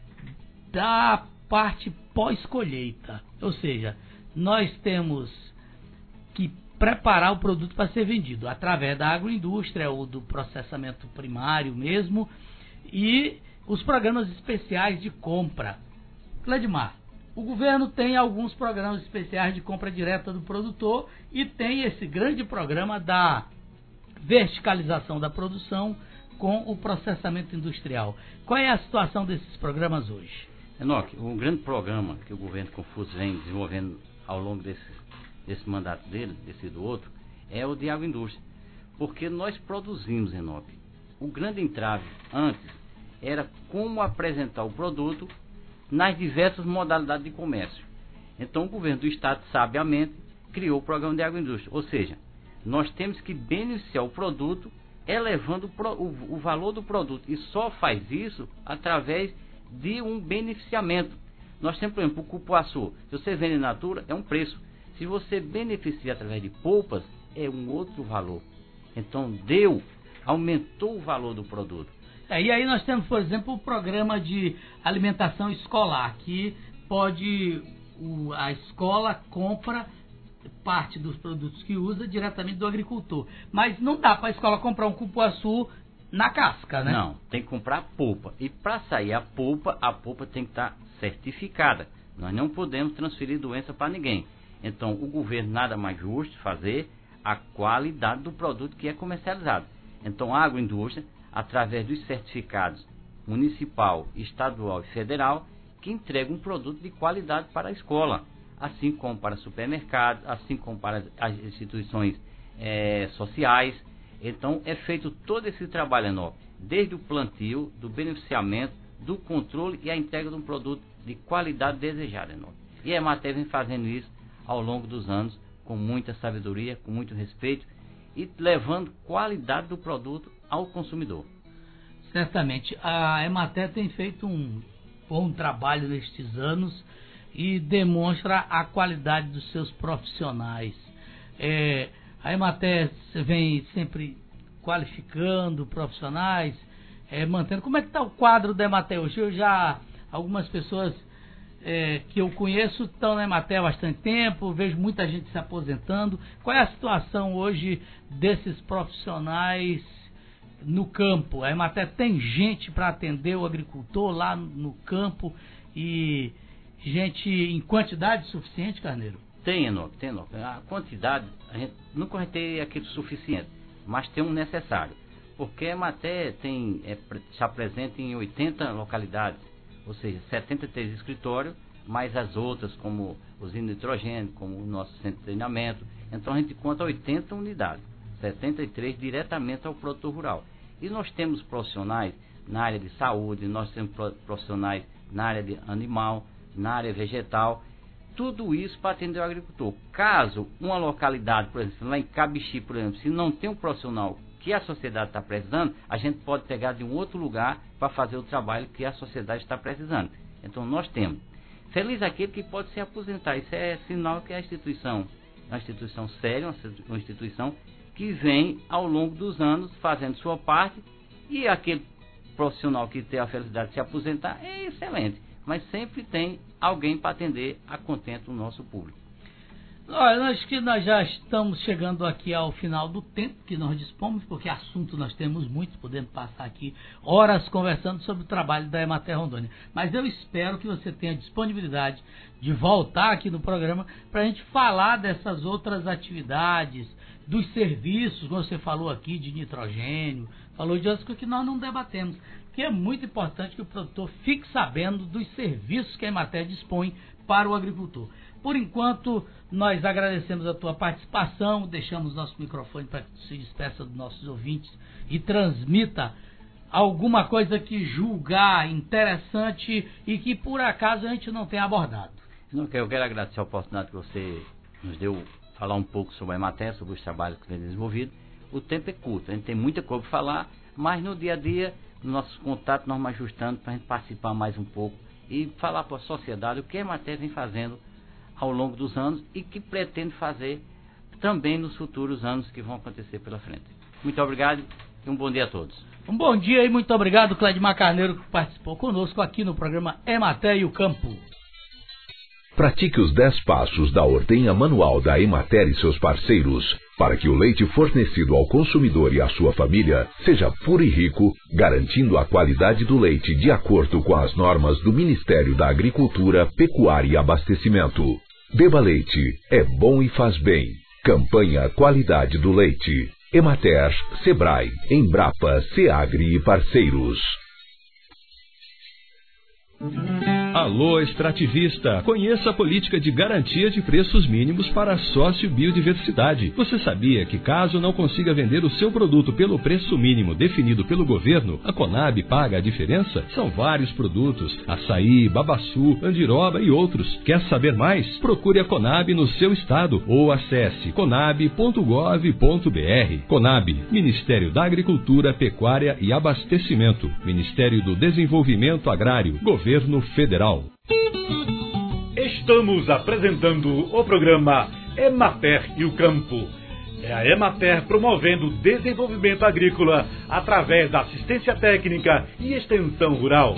da parte pós-colheita. Ou seja, nós temos que preparar o produto para ser vendido através da agroindústria ou do processamento primário mesmo, e os programas especiais de compra. Clédmar, o governo tem alguns programas especiais de compra direta do produtor e tem esse grande programa da verticalização da produção com o processamento industrial. Qual é a situação desses programas hoje? Enoque, um grande programa que o governo Confuso vem desenvolvendo ao longo desse mandato dele, desse e do outro, é o de agroindústria. Porque nós produzimos, Enoque. O grande entrave antes era como apresentar o produto nas diversas modalidades de comércio. Então o governo do estado, sabiamente, criou o programa de agroindústria. Ou seja, nós temos que beneficiar o produto, elevando o valor do produto. E só faz isso através de um beneficiamento. Nós temos, por exemplo, o cupuaçu. Se você vende in natura, é um preço. Se você beneficia através de polpas, é um outro valor. Então aumentou o valor do produto. E aí nós temos, por exemplo, o programa de alimentação escolar, que a escola compra parte dos produtos que usa diretamente do agricultor. Mas não dá para a escola comprar um cupuaçu na casca, né? Não, tem que comprar a polpa. E para sair a polpa tem que estar certificada. Nós não podemos transferir doença para ninguém. Então o governo nada mais justo fazer a qualidade do produto que é comercializado. Então a agroindústria, através dos certificados municipal, estadual e federal, que entrega um produto de qualidade para a escola, assim como para supermercados, assim como para as instituições sociais. Então é feito todo esse trabalho, desde o plantio, do beneficiamento, do controle e a entrega de um produto de qualidade desejada. E a Emater vem fazendo isso ao longo dos anos, com muita sabedoria, com muito respeito, e levando qualidade do produto ao consumidor. Certamente. A Emater tem feito um bom trabalho nestes anos e demonstra a qualidade dos seus profissionais. A Emater vem sempre qualificando profissionais, mantendo. Como é que está o quadro da Emater hoje? Algumas pessoas que eu conheço estão na Emater há bastante tempo, vejo muita gente se aposentando. Qual é a situação hoje desses profissionais no campo? A Emater tem gente para atender o agricultor lá no campo e gente em quantidade suficiente, Carneiro? Tem, Enoque. A quantidade, a gente nunca vai ter aquilo suficiente, mas tem um necessário. Porque a Emater está presente em 80 localidades, ou seja, 73 escritórios, mais as outras, como usina de nitrogênio, como o nosso centro de treinamento. Então a gente conta 80 unidades, 73 diretamente ao produtor rural. E nós temos profissionais na área de saúde, nós temos profissionais na área de animal, na área vegetal, tudo isso para atender o agricultor. Caso uma localidade, por exemplo, lá em Cabixi, por exemplo, se não tem um profissional que a sociedade está precisando, a gente pode pegar de um outro lugar para fazer o trabalho que a sociedade está precisando. Então nós temos. Feliz aquele que pode se aposentar. Isso é sinal que a instituição é uma instituição séria, uma instituição que vem ao longo dos anos fazendo sua parte, e aquele profissional que tem a felicidade de se aposentar é excelente. Mas sempre tem alguém para atender a contento o nosso público. Olha, acho que nós já estamos chegando aqui ao final do tempo que nós dispomos, porque assunto nós temos muitos, podemos passar aqui horas conversando sobre o trabalho da Emater Rondônia. Mas eu espero que você tenha disponibilidade de voltar aqui no programa para a gente falar dessas outras atividades, dos serviços, como você falou aqui, de nitrogênio, falou de outras coisas que nós não debatemos. Que é muito importante que o produtor fique sabendo dos serviços que a Emater dispõe para o agricultor. Por enquanto, nós agradecemos a tua participação, deixamos nosso microfone para que tu se despeça dos nossos ouvintes e transmita alguma coisa que julgar interessante e que por acaso a gente não tenha abordado. Eu quero agradecer a oportunidade que você nos deu falar um pouco sobre a Emater, sobre os trabalhos que vem desenvolvido. O tempo é curto, a gente tem muita coisa para falar, mas no dia a dia, nos nossos contatos, nós vamos ajustando para a gente participar mais um pouco e falar para a sociedade o que a Emater vem fazendo ao longo dos anos e que pretende fazer também nos futuros anos que vão acontecer pela frente. Muito obrigado e um bom dia a todos. Um bom dia e muito obrigado, Clédimar Carneiro, que participou conosco aqui no programa Emater e o Campo. Pratique os 10 passos da ordenha manual da Emater e seus parceiros para que o leite fornecido ao consumidor e à sua família seja puro e rico, garantindo a qualidade do leite de acordo com as normas do Ministério da Agricultura, Pecuária e Abastecimento. Beba leite, é bom e faz bem. Campanha Qualidade do Leite. Emater, Sebrae, Embrapa, Seagri e parceiros. Alô, extrativista! Conheça a política de garantia de preços mínimos para a sócio-biodiversidade. Você sabia que caso não consiga vender o seu produto pelo preço mínimo definido pelo governo, a Conab paga a diferença? São vários produtos: açaí, babaçu, andiroba e outros. Quer saber mais? Procure a Conab no seu estado ou acesse conab.gov.br. Conab, Ministério da Agricultura, Pecuária e Abastecimento, Ministério do Desenvolvimento Agrário, Governo Federal. Estamos apresentando o programa Emater e o Campo. É a Emater promovendo o desenvolvimento agrícola através da assistência técnica e extensão rural.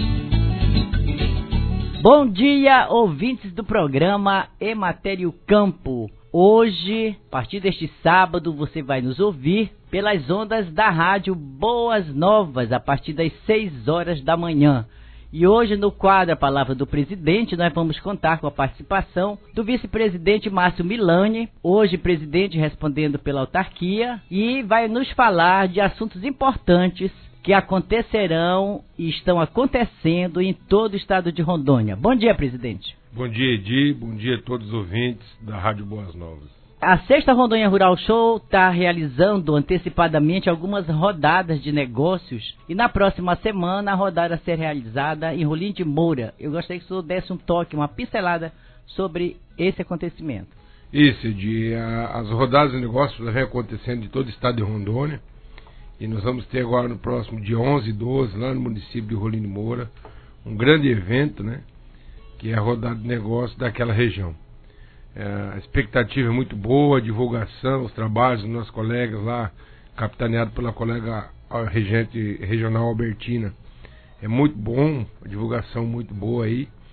Bom dia, ouvintes do programa Emater e o Campo. Hoje, a partir deste sábado, você vai nos ouvir pelas ondas da rádio Boas Novas, a partir das 6 horas da manhã. E hoje, no quadro A Palavra do Presidente, nós vamos contar com a participação do vice-presidente Márcio Milani, hoje presidente respondendo pela autarquia, e vai nos falar de assuntos importantes que acontecerão e estão acontecendo em todo o estado de Rondônia. Bom dia, presidente. Bom dia, Edi. Bom dia a todos os ouvintes da Rádio Boas Novas. A 6ª Rondônia Rural Show está realizando antecipadamente algumas rodadas de negócios e na próxima semana a rodada a ser realizada em Rolim de Moura. Eu gostaria que o senhor desse um toque, uma pincelada sobre esse acontecimento. Isso, Edi. As rodadas de negócios vêm acontecendo em todo o estado de Rondônia e nós vamos ter agora no próximo dia 11 e 12 lá no município de Rolim de Moura um grande evento, né, que é a rodada de negócios daquela região. A expectativa é muito boa, a divulgação, os trabalhos dos nossos colegas lá, capitaneado pela colega regente regional Albertina, é muito bom, a divulgação muito boa aí,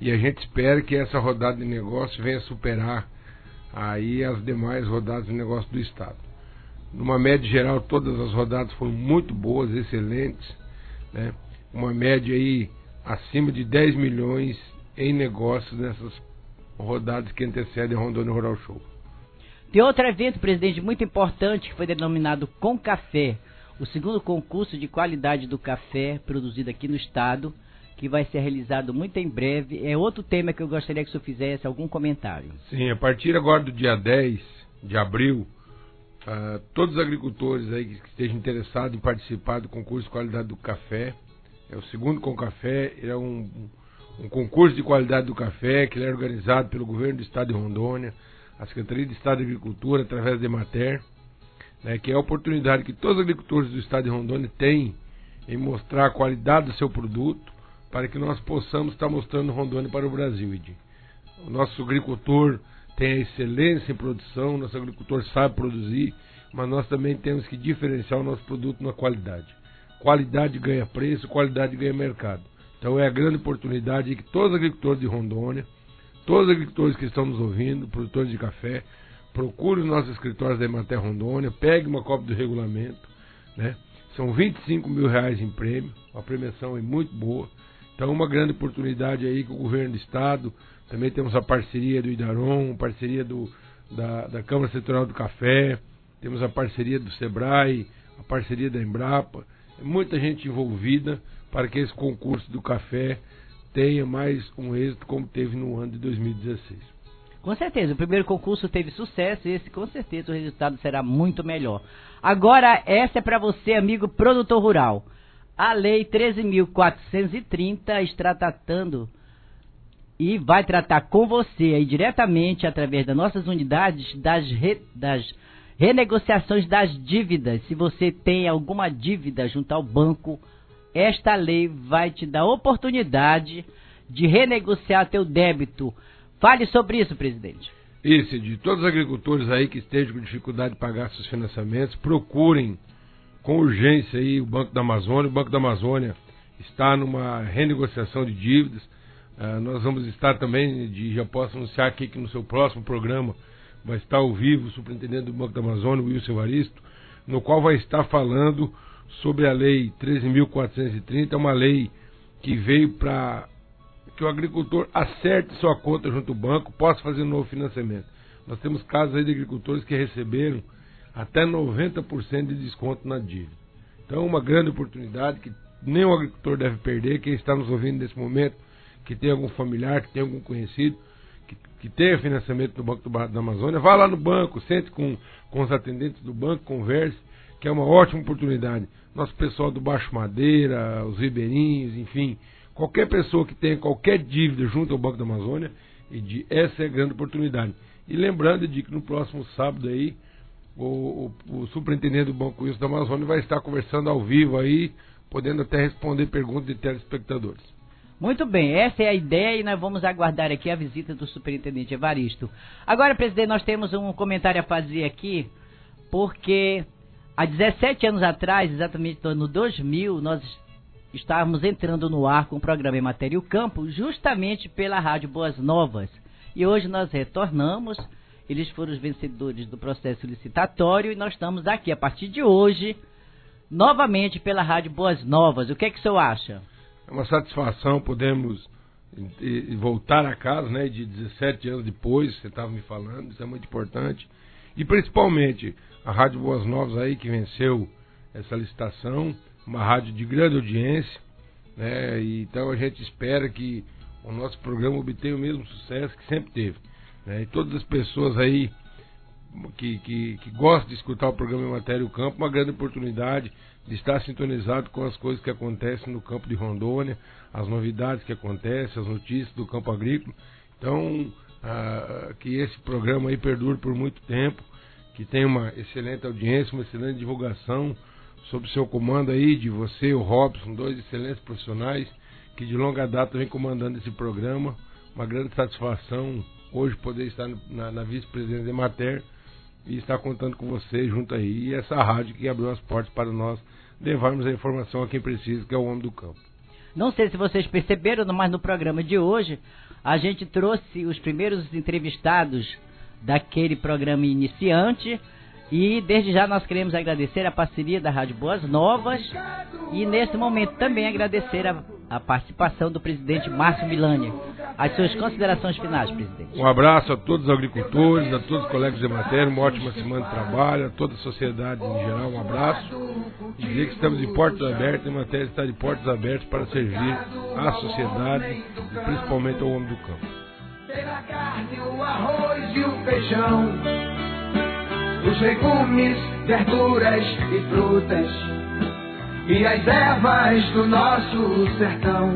e a gente espera que essa rodada de negócio venha superar aí as demais rodadas de negócio do Estado. Numa média geral, todas as rodadas foram muito boas, excelentes, né? Uma média aí acima de 10 milhões em negócios nessas rodadas que antecedem a Rondônia Rural Show. Tem outro evento, presidente, muito importante, que foi denominado Com Café, o segundo concurso de qualidade do café produzido aqui no estado, que vai ser realizado muito em breve. É outro tema que eu gostaria que o senhor fizesse algum comentário. Sim, a partir agora do dia 10 de abril, todos os agricultores aí que estejam interessados em participar do concurso de qualidade do café, é o segundo Com Café, ele é um concurso de qualidade do café que ele é organizado pelo governo do estado de Rondônia, a Secretaria de Estado de Agricultura, através da Emater, né, que é a oportunidade que todos os agricultores do estado de Rondônia têm em mostrar a qualidade do seu produto, para que nós possamos estar mostrando Rondônia para o Brasil. O nosso agricultor tem a excelência em produção, o nosso agricultor sabe produzir, mas nós também temos que diferenciar o nosso produto na qualidade. Qualidade ganha preço, qualidade ganha mercado. Então é a grande oportunidade que todos os agricultores de Rondônia, todos os agricultores que estão nos ouvindo, produtores de café, procurem os nossos escritórios da Emater Rondônia, pegue uma cópia do regulamento, né? São R$25 mil em prêmio, a premiação é muito boa. Então uma grande oportunidade aí com o governo do estado, também temos a parceria do Idarom, a parceria da Câmara Setorial do Café, temos a parceria do Sebrae, a parceria da Embrapa, muita gente envolvida para que esse concurso do café tenha mais um êxito como teve no ano de 2016. Com certeza, o primeiro concurso teve sucesso e esse com certeza o resultado será muito melhor. Agora essa é para você, amigo produtor rural. A Lei 13.430 está tratando e vai tratar com você aí diretamente através das nossas unidades das renegociações das dívidas. Se você tem alguma dívida junto ao banco, esta lei vai te dar a oportunidade de renegociar teu débito. Fale sobre isso, presidente. Isso, de todos os agricultores aí que estejam com dificuldade de pagar seus financiamentos, procurem com urgência aí o Banco da Amazônia. O Banco da Amazônia está numa renegociação de dívidas. Nós vamos estar também, já posso anunciar aqui que no seu próximo programa vai estar ao vivo o superintendente do Banco da Amazônia, o Wilson Evaristo, no qual vai estar falando sobre a Lei 13.430, é uma lei que veio para que o agricultor acerte sua conta junto ao banco, possa fazer um novo financiamento. Nós temos casos aí de agricultores que receberam até 90% de desconto na dívida. Então, uma grande oportunidade que nenhum agricultor deve perder. Quem está nos ouvindo nesse momento, que tem algum familiar, que tem algum conhecido, que tenha financiamento do Banco da Amazônia, vá lá no banco, sente com os atendentes do banco, converse, que é uma ótima oportunidade. Nosso pessoal do Baixo Madeira, os ribeirinhos, enfim, qualquer pessoa que tenha qualquer dívida junto ao Banco da Amazônia, essa é a grande oportunidade. E lembrando de que no próximo sábado aí, o superintendente do Banco Wilson da Amazônia vai estar conversando ao vivo aí, podendo até responder perguntas de telespectadores. Muito bem, essa é a ideia e nós vamos aguardar aqui a visita do superintendente Evaristo. Agora, presidente, nós temos um comentário a fazer aqui, porque há 17 anos atrás, exatamente no ano 2000, nós estávamos entrando no ar com o programa Emater e o Campo, justamente pela Rádio Boas Novas. E hoje nós retornamos, eles foram os vencedores do processo licitatório e nós estamos aqui a partir de hoje, novamente pela Rádio Boas Novas. O que é que o senhor acha? É uma satisfação podermos voltar a casa, né, de 17 anos depois, você estava me falando, isso é muito importante. E principalmente a Rádio Boas Novas aí que venceu essa licitação, uma rádio de grande audiência, né, e então a gente espera que o nosso programa obtenha o mesmo sucesso que sempre teve, né, e todas as pessoas aí que gostam de escutar o programa Emater e o Campo, uma grande oportunidade de estar sintonizado com as coisas que acontecem no campo de Rondônia, as novidades que acontecem, as notícias do campo agrícola. Então, que esse programa aí perdure por muito tempo, que tenha uma excelente audiência, uma excelente divulgação, sob o seu comando aí, de você e o Robson, dois excelentes profissionais, que de longa data vem comandando esse programa. Uma grande satisfação hoje poder estar na vice-presidência da Emater e estar contando com você junto aí, e essa rádio que abriu as portas para nós levarmos a informação a quem precisa, que é o homem do campo. Não sei se vocês perceberam, mas no programa de hoje, a gente trouxe os primeiros entrevistados daquele programa iniciante. E desde já nós queremos agradecer a parceria da Rádio Boas Novas e nesse momento também agradecer a participação do presidente Márcio Milani. As suas considerações finais, presidente. Um abraço a todos os agricultores, a todos os colegas de Emater, uma ótima semana de trabalho, a toda a sociedade em geral, um abraço. E dizer que estamos de portas abertas, a Emater está de portas abertas para servir à sociedade e principalmente ao homem do campo. Pela carne, o arroz e o feijão, os legumes, verduras e frutas, e as ervas do nosso sertão.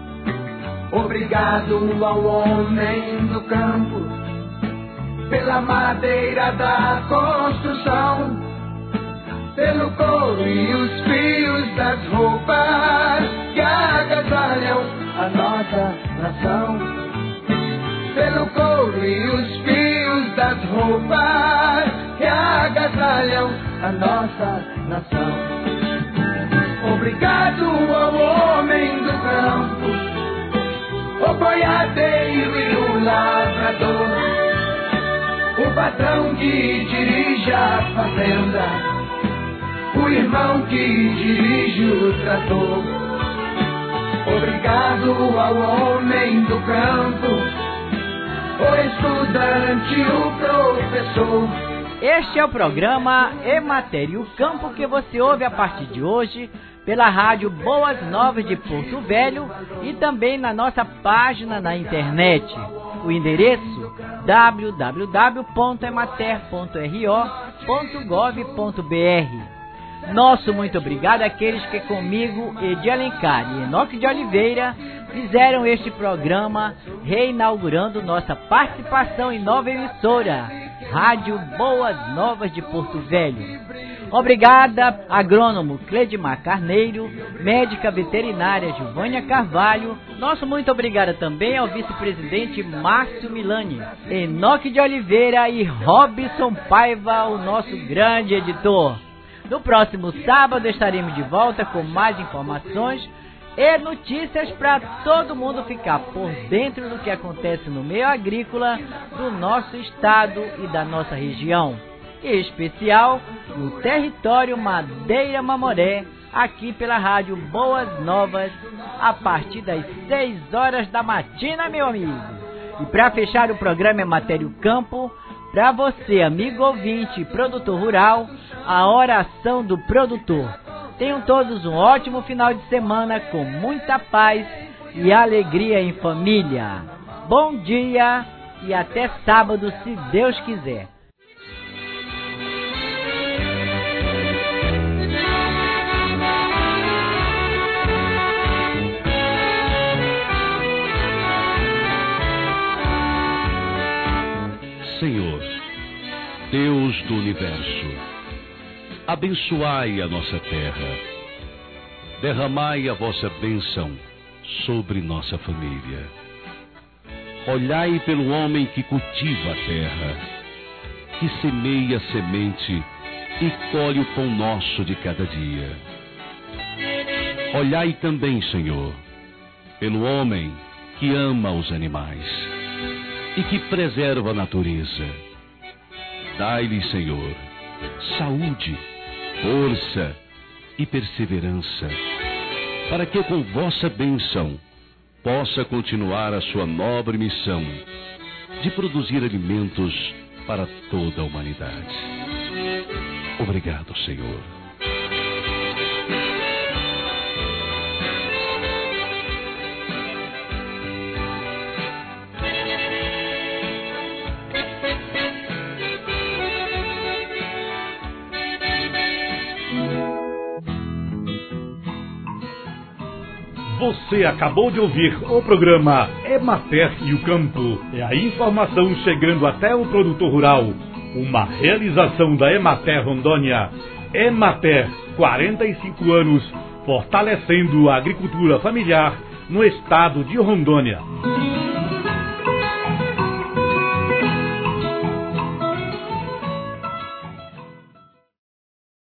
Obrigado ao homem do campo, pela madeira da construção, pelo couro e os fios das roupas que agasalham a nossa nação. Pelo couro e os fios das roupas que agasalham a nossa nação. Obrigado ao homem do campo, o boiadeiro e o lavrador, o patrão que dirige a fazenda, o irmão que dirige o trator. Obrigado ao homem do campo, o estudante, o professor. Este é o programa Emater e o Campo, que você ouve a partir de hoje pela Rádio Boas Novas de Porto Velho e também na nossa página na internet. O endereço www.emater.ro.gov.br. Nosso muito obrigado àqueles que comigo, Edi Alencar e Enoque de Oliveira, fizeram este programa, reinaugurando nossa participação em nova emissora, Rádio Boas Novas de Porto Velho. Obrigada, agrônomo Cledimar Carneiro, médica veterinária Gilvânia Carvalho. Nosso muito obrigado também ao vice-presidente Márcio Milani, Enoque de Oliveira e Robson Paiva, o nosso grande editor. No próximo sábado estaremos de volta com mais informações e notícias para todo mundo ficar por dentro do que acontece no meio agrícola do nosso estado e da nossa região, em especial no território Madeira Mamoré, aqui pela Rádio Boas Novas, a partir das 6 horas da matina, meu amigo. E para fechar o programa Emater e o Campo, para você, amigo ouvinte e produtor rural, a oração do produtor. Tenham todos um ótimo final de semana com muita paz e alegria em família. Bom dia e até sábado, se Deus quiser. Senhor, Deus do universo, abençoai a nossa terra, derramai a vossa bênção sobre nossa família. Olhai pelo homem que cultiva a terra, que semeia a semente e colhe o pão nosso de cada dia. Olhai também, Senhor, pelo homem que ama os animais e que preserva a natureza. Dai-lhe, Senhor, saúde, força e perseverança, para que com vossa bênção possa continuar a sua nobre missão de produzir alimentos para toda a humanidade. Obrigado, Senhor. Você acabou de ouvir o programa Emater e o Campo. É a informação chegando até o produtor rural. Uma realização da Emater Rondônia. Emater, 45 anos, fortalecendo a agricultura familiar no estado de Rondônia.